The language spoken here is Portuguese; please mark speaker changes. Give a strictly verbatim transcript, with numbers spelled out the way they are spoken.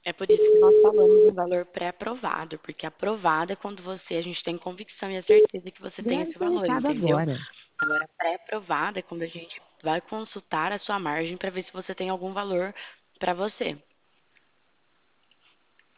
Speaker 1: É por isso que nós falamos em valor pré-aprovado, porque aprovado é quando você, a gente tem convicção e a certeza que você tem
Speaker 2: Grave
Speaker 1: esse
Speaker 2: seu
Speaker 1: valor,
Speaker 2: recado
Speaker 1: entendeu?
Speaker 2: agora.
Speaker 1: Agora, pré-aprovado é quando a gente vai consultar a sua margem para ver se você tem algum valor para você.